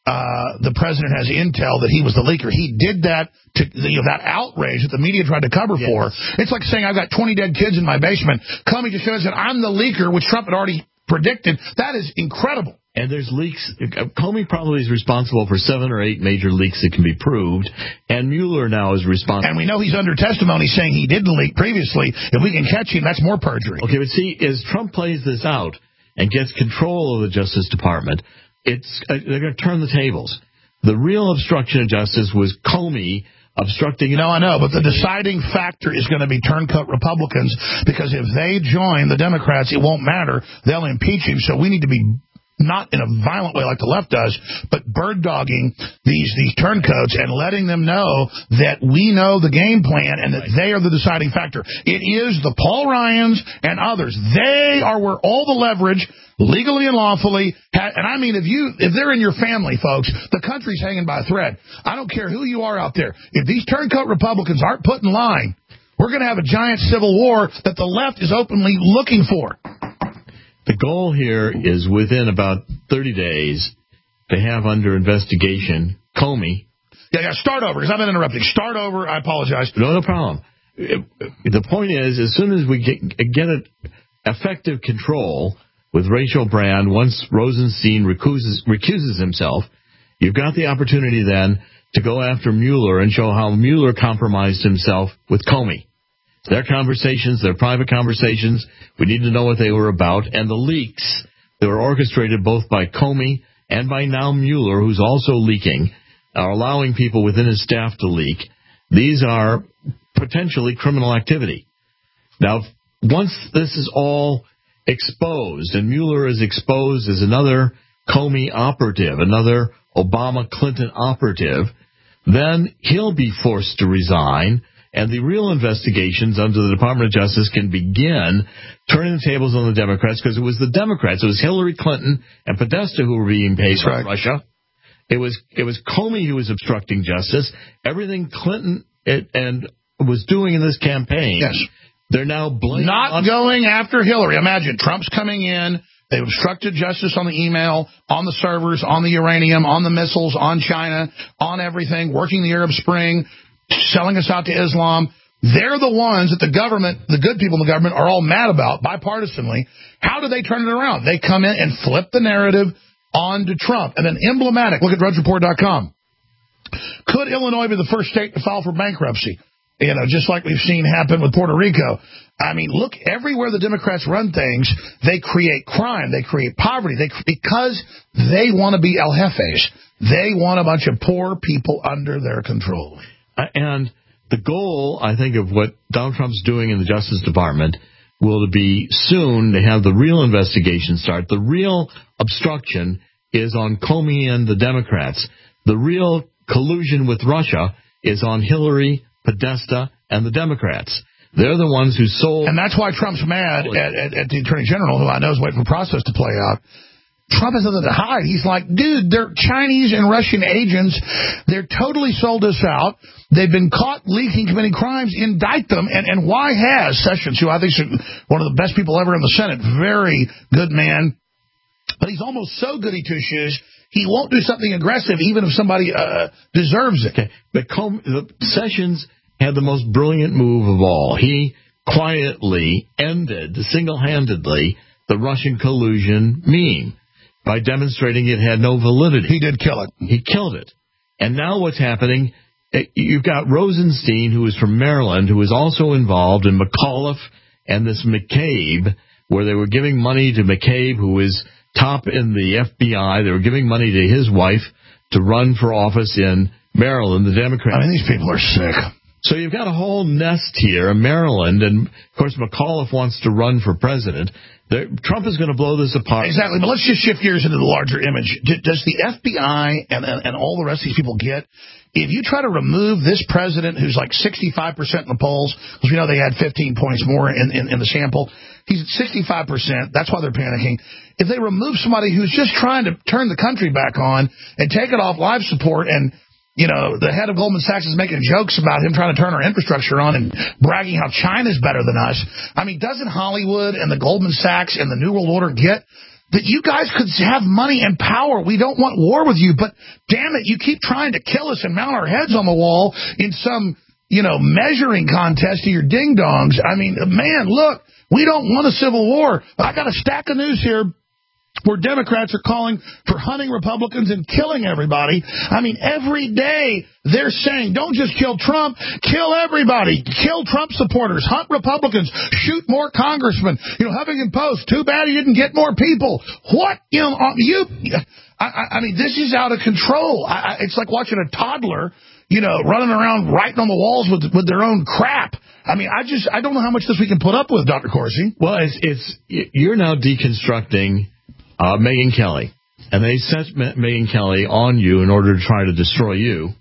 the president has intel that he was the leaker. He did that to that outrage that the media tried to cover for. It's like saying I've got 20 dead kids in my basement. Comey just shows that I'm the leaker, which Trump had already predicted. That is incredible. And there's leaks. Comey probably is responsible for 7 or 8 major leaks that can be proved, and Mueller now is responsible. And we know he's under testimony saying he didn't leak previously. If we can catch him, that's more perjury. Okay, but see, as Trump plays this out and gets control of the Justice Department, they're going to turn the tables. The real obstruction of justice was Comey obstructing. No, I know, but the deciding factor is going to be turncoat Republicans, because if they join the Democrats, it won't matter. They'll impeach him. So we need to be not in a violent way like the left does, but bird-dogging these turncoats and letting them know that we know the game plan and that they are the deciding factor. It is the Paul Ryans and others. They are where all the leverage, legally and lawfully, and I mean, if they're in your family, folks, the country's hanging by a thread. I don't care who you are out there. If these turncoat Republicans aren't put in line, we're going to have a giant civil war that the left is openly looking for. The goal here is within about 30 days to have under investigation Comey. Yeah, start over, because I've been interrupting. Start over. I apologize. No problem. The point is, as soon as we get effective control with Rachel Brand, once Rosenstein recuses himself, you've got the opportunity then to go after Mueller and show how Mueller compromised himself with Comey. Their conversations, their private conversations, we need to know what they were about, and the leaks that were orchestrated both by Comey and by now Mueller, who's also leaking, are allowing people within his staff to leak. These are potentially criminal activity. Now, once this is all exposed, and Mueller is exposed as another Comey operative, another Obama-Clinton operative, then he'll be forced to resign, and the real investigations under the Department of Justice can begin turning the tables on the Democrats, because it was the Democrats, it was Hillary Clinton and Podesta who were being paid by Russia. It was Comey who was obstructing justice. Everything Clinton and was doing in this campaign, yes, they're now blaming. Not going after Hillary. Imagine Trump's coming in. They've obstructed justice on the email, on the servers, on the uranium, on the missiles, on China, on everything, working the Arab Spring, selling us out to Islam. They're the ones that the government, the good people in the government, are all mad about, bipartisanly. How do they turn it around? They come in and flip the narrative onto Trump. And then emblematic, look at DrudgeReport.com. Could Illinois be the first state to file for bankruptcy? You know, just like we've seen happen with Puerto Rico. I mean, look, everywhere the Democrats run things, they create crime, they create poverty, because they want to be El Jefes. They want a bunch of poor people under their control. And the goal, I think, of what Donald Trump's doing in the Justice Department will be soon to have the real investigation start. The real obstruction is on Comey and the Democrats. The real collusion with Russia is on Hillary, Podesta, and the Democrats. They're the ones who sold... And that's why Trump's mad at the Attorney General, who I know is waiting for the process to play out. Trump has nothing to hide. He's like, dude, they're Chinese and Russian agents. They're totally sold us out. They've been caught leaking, committing crimes. Indict them. And why has Sessions, who I think is one of the best people ever in the Senate, very good man, but he's almost so goody two-shoes, he won't do something aggressive even if somebody deserves it. Okay. But Sessions had the most brilliant move of all. He quietly ended, single-handedly, the Russian collusion meme by demonstrating it had no validity. He did kill it. He killed it. And now what's happening, you've got Rosenstein, who is from Maryland, who is also involved in McAuliffe and this McCabe, where they were giving money to McCabe, who is top in the FBI. They were giving money to his wife to run for office in Maryland, the Democrats. I mean, these people are sick. So you've got a whole nest here in Maryland, and, of course, McAuliffe wants to run for president. Trump is going to blow this apart. Exactly, but let's just shift gears into the larger image. Does the FBI and all the rest of these people get, if you try to remove this president who's like 65% in the polls, because we know they had 15 points more in the sample, he's at 65%, that's why they're panicking. If they remove somebody who's just trying to turn the country back on and take it off life support, and you know, the head of Goldman Sachs is making jokes about him trying to turn our infrastructure on and bragging how China's better than us. I mean, doesn't Hollywood and the Goldman Sachs and the New World Order get that you guys could have money and power? We don't want war with you, but damn it, you keep trying to kill us and mount our heads on the wall in some, you know, measuring contest to your ding-dongs. I mean, man, look, we don't want a civil war. I got a stack of news here where Democrats are calling for hunting Republicans and killing everybody. I mean, every day they're saying, don't just kill Trump, kill everybody, kill Trump supporters, hunt Republicans, shoot more congressmen. You know, Huffington Post, too bad he didn't get more people. What? You know, I mean, this is out of control. It's like watching a toddler, you know, running around writing on the walls with their own crap. I mean, I don't know how much this we can put up with, Dr. Corsi. Well, you're now deconstructing Megyn Kelly, and they set Megyn Kelly on you in order to try to destroy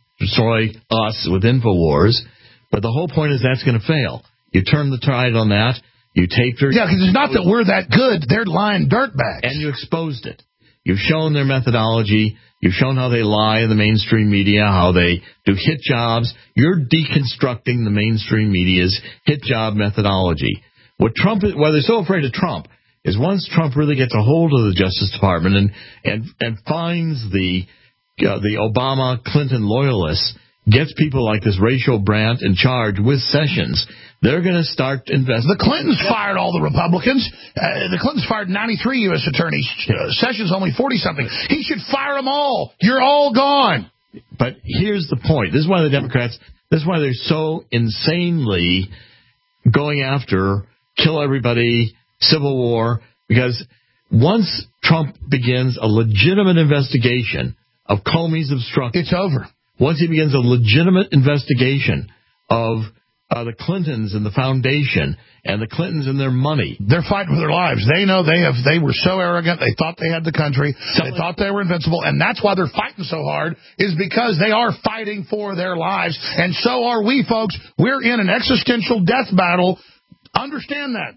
us with InfoWars, but the whole point is that's going to fail. You turn the tide on that, you taped her. Yeah, because it's not that we're that good. They're lying dirtbags. And you exposed it. You've shown their methodology. You've shown how they lie in the mainstream media, how they do hit jobs. You're deconstructing the mainstream media's hit job methodology. Why they're so afraid of Trump is once Trump really gets a hold of the Justice Department and finds the Obama-Clinton loyalists gets people like this Rachel Brandt in charge with Sessions, they're going to start investing. The Clintons fired all the Republicans. The Clintons fired 93 U.S. attorneys. Sessions only 40-something. He should fire them all. You're all gone. But here's the point. This is why the Democrats, this is why they're so insanely going after, kill everybody, civil war, because once Trump begins a legitimate investigation of Comey's obstruction, it's over. Once he begins a legitimate investigation of the Clintons and the foundation and the Clintons and their money. They're fighting for their lives. They know they were so arrogant. They thought they had the country. They thought they were invincible. And that's why they're fighting so hard, is because they are fighting for their lives. And so are we, folks. We're in an existential death battle. Understand that.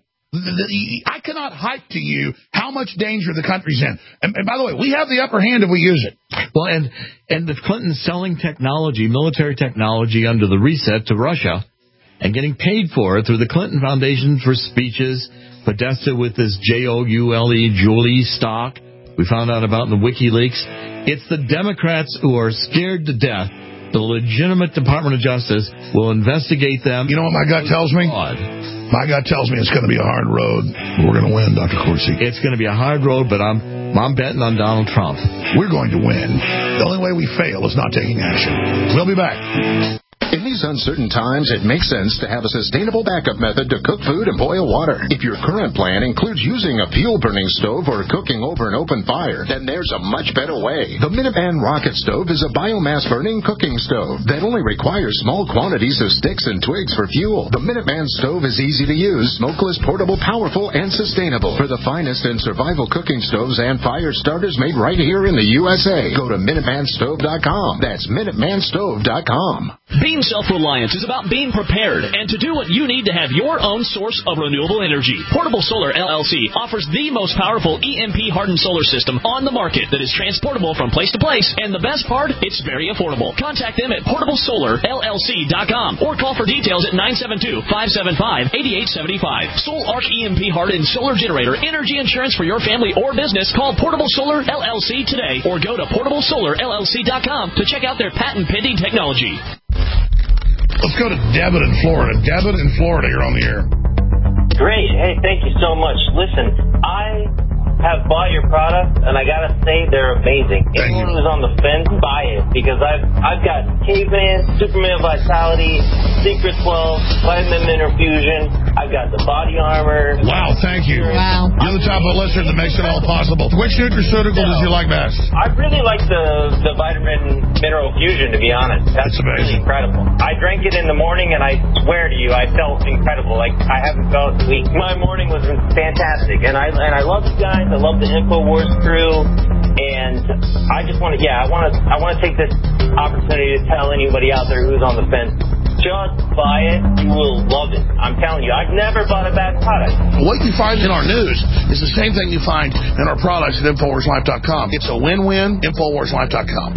I cannot hype to you how much danger the country's in. And by the way, we have the upper hand if we use it. Well, and the Clintons selling technology, military technology under the reset to Russia, and getting paid for it through the Clinton Foundation for speeches, Podesta with this Julie stock we found out about in the WikiLeaks. It's the Democrats who are scared to death. The legitimate Department of Justice will investigate them. You know what my gut tells me? My gut tells me it's going to be a hard road. We're going to win, Dr. Corsi. It's going to be a hard road, but I'm betting on Donald Trump. We're going to win. The only way we fail is not taking action. We'll be back. In these uncertain times, it makes sense to have a sustainable backup method to cook food and boil water. If your current plan includes using a fuel-burning stove or cooking over an open fire, then there's a much better way. The Minuteman Rocket Stove is a biomass-burning cooking stove that only requires small quantities of sticks and twigs for fuel. The Minuteman Stove is easy to use, smokeless, portable, powerful, and sustainable. For the finest in survival cooking stoves and fire starters made right here in the USA, go to MinutemanStove.com. That's MinutemanStove.com. Being self-reliant is about being prepared and to do what you need to have your own source of renewable energy. Portable Solar LLC offers the most powerful EMP hardened solar system on the market that is transportable from place to place, and the best part, it's very affordable. Contact them at PortableSolarLLC.com or call for details at 972-575-8875. Sol Arc EMP hardened solar generator energy insurance for your family or business. Call Portable Solar LLC today or go to PortableSolarLLC.com to check out their patent-pending technology. Let's go to Devin in Florida. Devin in Florida, you're on the air. Great. Hey, thank you so much. Listen, I have bought your product, and I gotta say they're amazing. Anyone who's on the fence, buy it, because I've got Caveman, Superman Vitality, Secret 12, Vitamin Mineral Fusion. I've got the body armor. Wow, thank you. Wow. You're the type of listener that makes it all possible. Which nutraceutical did you like best? I really like the Vitamin Mineral Fusion, to be honest. That's amazing. Really incredible. I drank it in the morning, and I swear to you, I felt incredible. Like I haven't felt weak. My morning was fantastic, and I love you guys. I love the InfoWars crew, and I just want to, I want to take this opportunity to tell anybody out there who's on the fence, just buy it. You will love it. I'm telling you, I've never bought a bad product. What you find in our news is the same thing you find in our products at InfoWarsLife.com. It's a win-win, InfoWarsLife.com.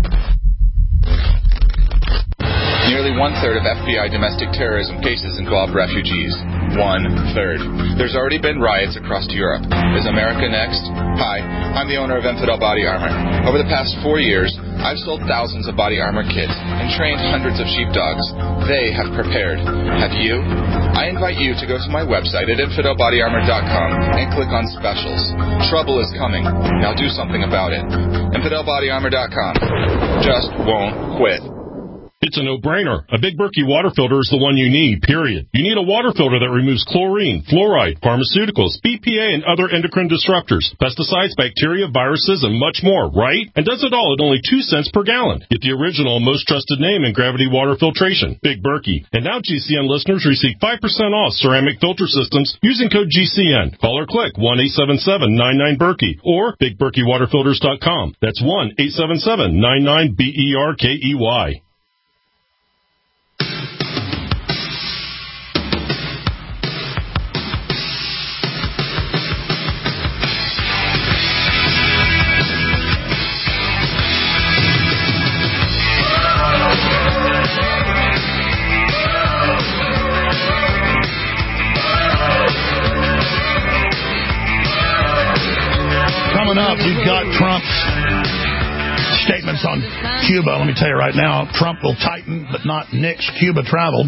Nearly one-third of FBI domestic terrorism cases involve refugees. One-third. There's already been riots across Europe. Is America next? Hi, I'm the owner of Infidel Body Armor. Over the past 4 years, I've sold thousands of body armor kits and trained hundreds of sheepdogs. They have prepared. Have you? I invite you to go to my website at InfidelBodyArmor.com and click on Specials. Trouble is coming. Now do something about it. InfidelBodyArmor.com. Just won't quit. It's a no-brainer. A Big Berkey water filter is the one you need, period. You need a water filter that removes chlorine, fluoride, pharmaceuticals, BPA, and other endocrine disruptors, pesticides, bacteria, viruses, and much more, right? And does it all at only 2 cents per gallon. Get the original, most trusted name in gravity water filtration, Big Berkey. And now GCN listeners receive 5% off ceramic filter systems using code GCN. Call or click 1-877-99-BERKEY or BigBerkeyWaterFilters.com. That's 1-877-99-BERKEY. Coming up, we've got Trump's statements on Cuba. Let me tell you right now, Trump will tighten but not nix Cuba travel.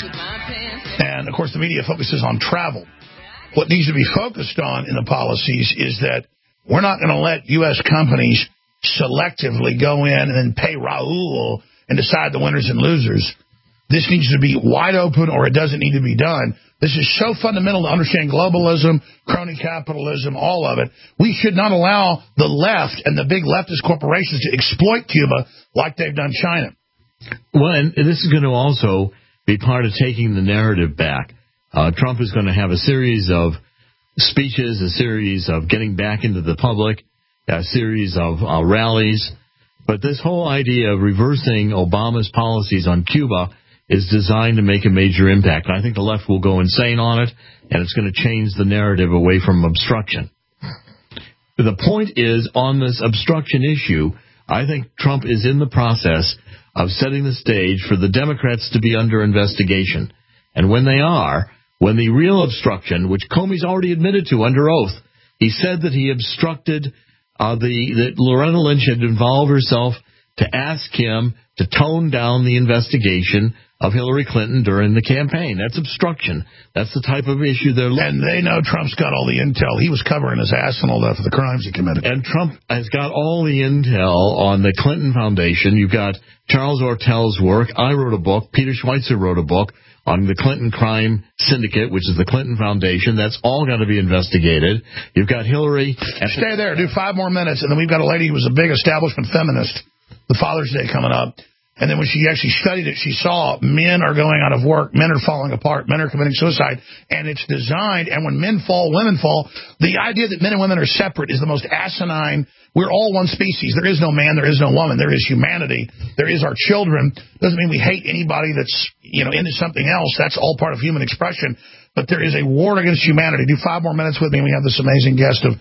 And, of course, the media focuses on travel. What needs to be focused on in the policies is that we're not going to let U.S. companies selectively go in and then pay Raul and decide the winners and losers. This needs to be wide open, or it doesn't need to be done. This is so fundamental to understand globalism, crony capitalism, all of it. We should not allow the left and the big leftist corporations to exploit Cuba like they've done China. Well, and this is going to also be part of taking the narrative back. Trump is going to have a series of speeches, a series of getting back into the public, a series of rallies. But this whole idea of reversing Obama's policies on Cuba is designed to make a major impact. And I think the left will go insane on it, and it's going to change the narrative away from obstruction. The point is, on this obstruction issue, I think Trump is in the process of setting the stage for the Democrats to be under investigation. And when they are, when the real obstruction, which Comey's already admitted to under oath, he said that he obstructed that Loretta Lynch had involved herself to ask him to tone down the investigation of Hillary Clinton during the campaign. That's obstruction. That's the type of issue they're looking at. And they know Trump's got all the intel. He was covering his ass and all that for the crimes he committed. And Trump has got all the intel on the Clinton Foundation. You've got Charles Ortell's work. I wrote a book. Peter Schweitzer wrote a book on the Clinton Crime Syndicate, which is the Clinton Foundation. That's all got to be investigated. You've got Hillary. Stay there. Do 5 more minutes, and then we've got a lady who was a big establishment feminist. The Father's Day coming up. And then when she actually studied it, she saw men are going out of work, men are falling apart, men are committing suicide, and it's designed, and when men fall, women fall. The idea that men and women are separate is the most asinine. We're all one species. There is no man, there is no woman, there is humanity, there is our children. Doesn't mean we hate anybody that's, into something else. That's all part of human expression. But there is a war against humanity. Do 5 more minutes with me, and we have this amazing guest who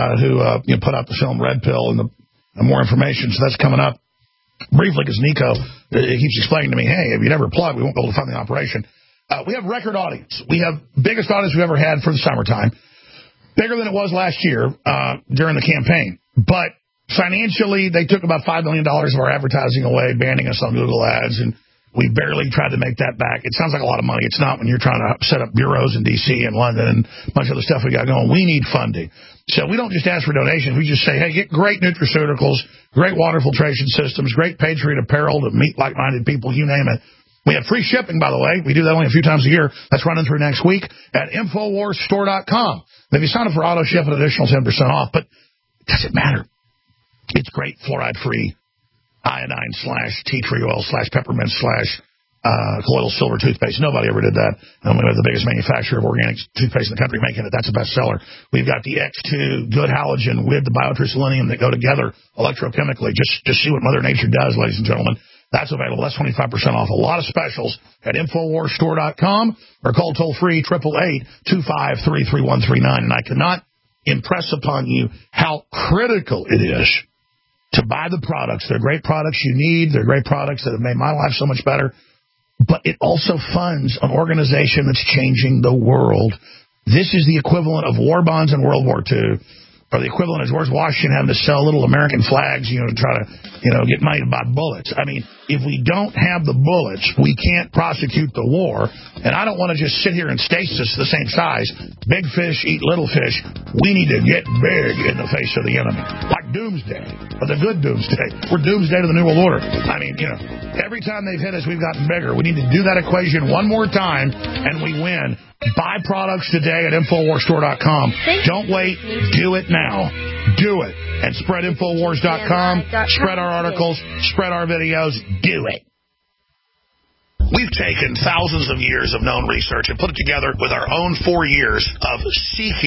put out the film Red Pill and more information, so that's coming up. Briefly, because Nico keeps explaining to me, hey, if you never plug, we won't be able to fund the operation. We have record audience. We have biggest audience we've ever had for the summertime. Bigger than it was last year during the campaign. But financially, they took about $5 million of our advertising away, banning us on Google Ads, and we barely tried to make that back. It sounds like a lot of money. It's not when you're trying to set up bureaus in D.C. and London and a bunch of other stuff we got going. We need funding. So we don't just ask for donations. We just say, hey, get great nutraceuticals, great water filtration systems, great Patriot apparel to meet like-minded people, you name it. We have free shipping, by the way. We do that only a few times a year. That's running through next week at InfoWarsStore.com. If you sign up for auto ship, an additional 10% off. But it doesn't matter. It's great fluoride-free iodine / tea tree oil / peppermint / colloidal silver toothpaste. Nobody ever did that. And we have the biggest manufacturer of organic toothpaste in the country making it. That's a bestseller. We've got the X2 good halogen with the Biotrue selenium that go together electrochemically. Just see what Mother Nature does, ladies and gentlemen. That's available. That's 25% off. A lot of specials at InfoWarsStore.com or call toll-free 888-253-3139. And I cannot impress upon you how critical it is to buy the products. They're great products you need. They're great products that have made my life so much better. But it also funds an organization that's changing the world. This is the equivalent of war bonds in World War II, or the equivalent of George Washington having to sell little American flags, to try to, get money to buy bullets. I mean, if we don't have the bullets, we can't prosecute the war. And I don't want to just sit here and stasis the same size. Big fish eat little fish. We need to get big in the face of the enemy. Like Doomsday, but the good Doomsday. We're Doomsday to the New World Order. I mean, every time they've hit us, we've gotten bigger. We need to do that equation one more time, and we win. Buy products today at InfoWarsStore.com. Don't wait. Do it now. Do it. And spread InfoWars.com. Spread our articles. Spread our videos. Do it. We've taken thousands of years of known research and put it together with our own 4 years of seeking